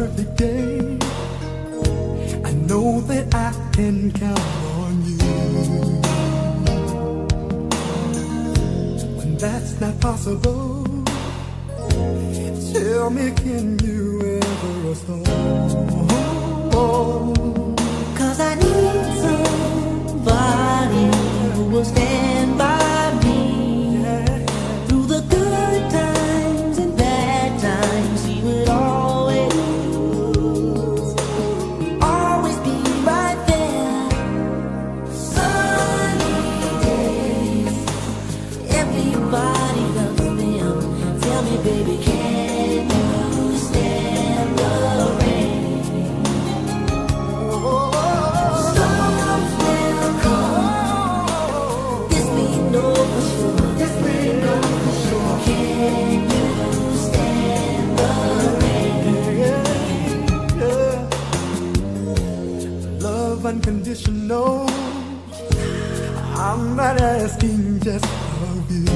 perfect day, I know that I can count on you. When that's not possible, tell me, can you ever restore? 'Cause I need somebody who will stand by me, yeah, through the good times and bad times. He would always be right there. Sunny days, everybody loves them. Tell me, baby, can you stand the rain? Storms will come, this we know for sure. This we know for sure. Can you stand the rain? Love unconditional, I'm not asking just of you.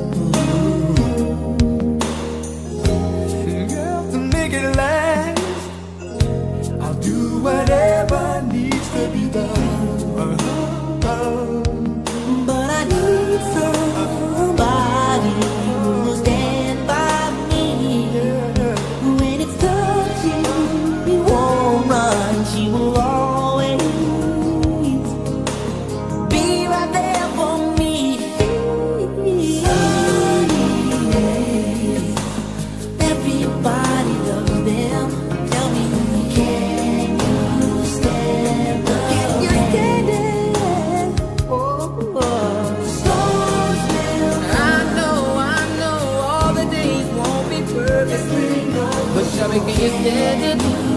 Girl, to make it last, I'll do whatever needs to be done. But I need somebody who will stand by me. When it's touching, he won't run. She will always be right there for me. Sunny days, everybody loves them. Tell me, can you stand the rain? Can you stand it? Storms will come. I know all the days won't be perfect, but surely can you stand it?